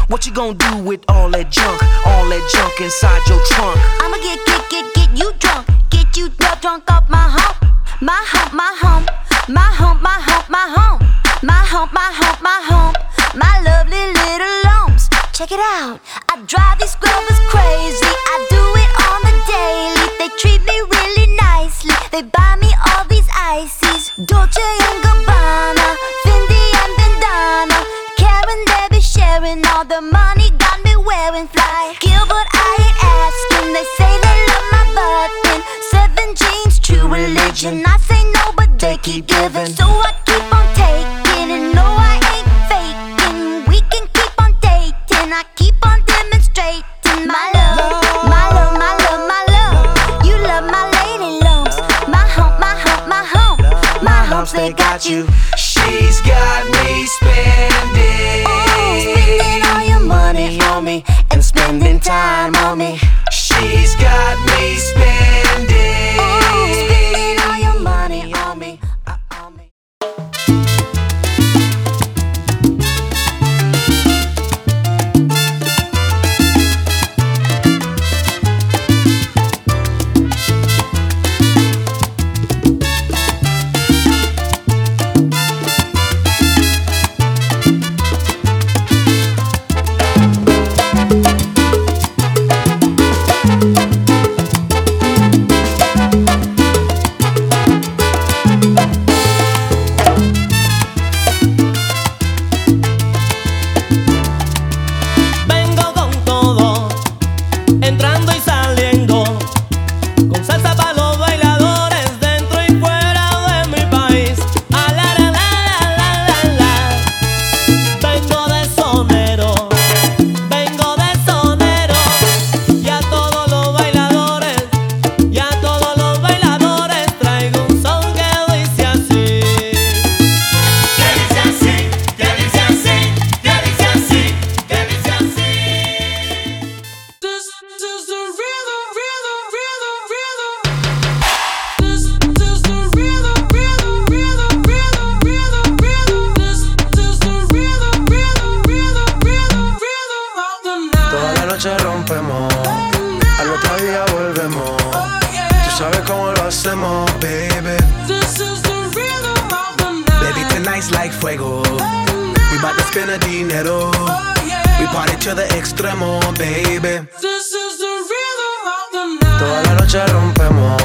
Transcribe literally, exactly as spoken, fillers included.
What you gonna do with all that junk? All that junk inside your trunk? I'ma get, get, get, get you drunk. Get you drunk off my hump. My hump, my hump. My hump, my hump, my hump. My hump, my hump, my hump. My lovely little lumps. Check it out. I drive these scrubbers crazy. I do it on the daily. They treat me really nicely. They buy me all these ices. Dolce and Gabbana, Fendi and Bandana. Karen, they be sharing all the money. Got me wearing fly. Gilbert, I ain't asking. They say they love my button. Seven jeans, true religion. I say no, but they keep giving. So I keep on taking, and no, I ain't faking. We can keep on dating. I keep on demonstrating my love, my love, my love, my love. You love my lady lumps. My hump, my hump, my hump. My humps, they got you. She's got me spending. Ooh, spending all your money on me and spending time on me. She's got me spending. Ooh, spending all your money on me. Uh, on me. Al otro día volvemos. Tú sabes cómo lo hacemos, baby. Baby, tonight's like fuego. We bout to spend a dinero. We party to the extremo, baby. Toda la noche rompemos.